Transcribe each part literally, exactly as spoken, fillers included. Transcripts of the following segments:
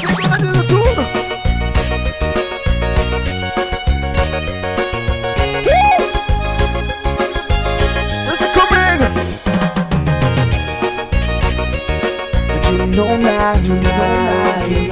Fazendo tudo. Você comigo. You know not, you know not, you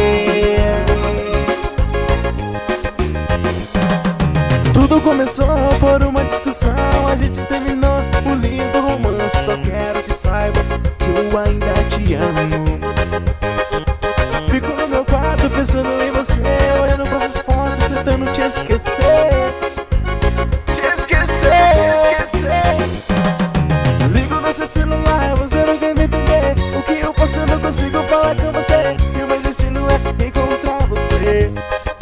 know. Tudo começou por uma discussão, a gente terminou um lindo romance. Só quero que saiba que eu ainda te amo. Fico no meu quarto pensando em você, olhando para as fotos, tentando te esquecer. Te esquecer, esquecer. Ligo no seu celular, você não quer me entender. O que eu faço eu não consigo falar com você. E o meu destino é encontrar você.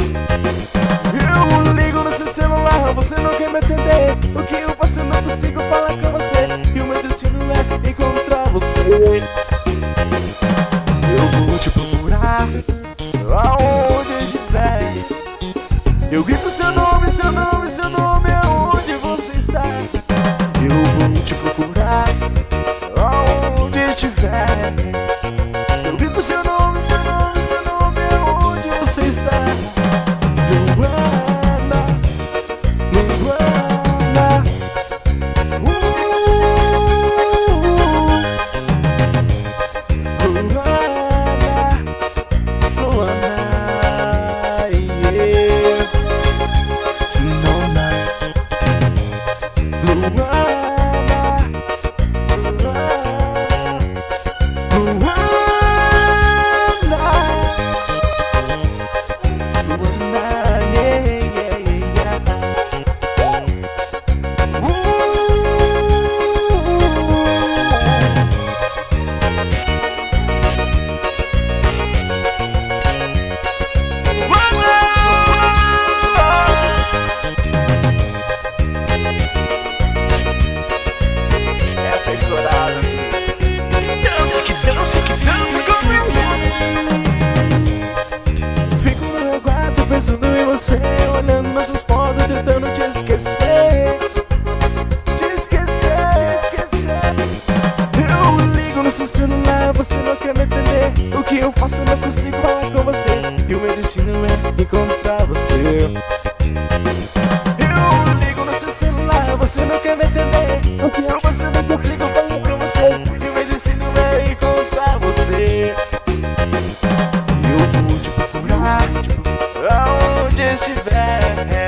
Eu ligo no seu celular, você não quer me entender. O que eu faço eu não consigo falar com você. E o meu destino é encontrar você. Eu vou te procurar aonde estiver. Eu grito seu nome, seu nome, seu nome, aonde você está. Eu vou te procurar aonde estiver. Eu grito seu nome, seu nome, seu nome, aonde você está. Luana, Luana, uh, Luana, Luana, yeah. Tonight, Luana, Luana, Luana, yeah, yeah, yeah, yeah. Ooh. Essa é estourada. Dança que dança que dança comigo. Fico no meu quarto pensando em você, olhando nossas fotos, tentando te esquecer. Te esquecer, esquecer. Eu ligo no seu celular, você não quer me entender. O que eu faço eu não consigo falar com você. E o meu destino é encontrar você. Eu ligo no seu celular, você não quer me entender. O que eu faço eu não consigo falar com você. E o meu destino é encontrar você. Eu vou te procurar aonde estiver.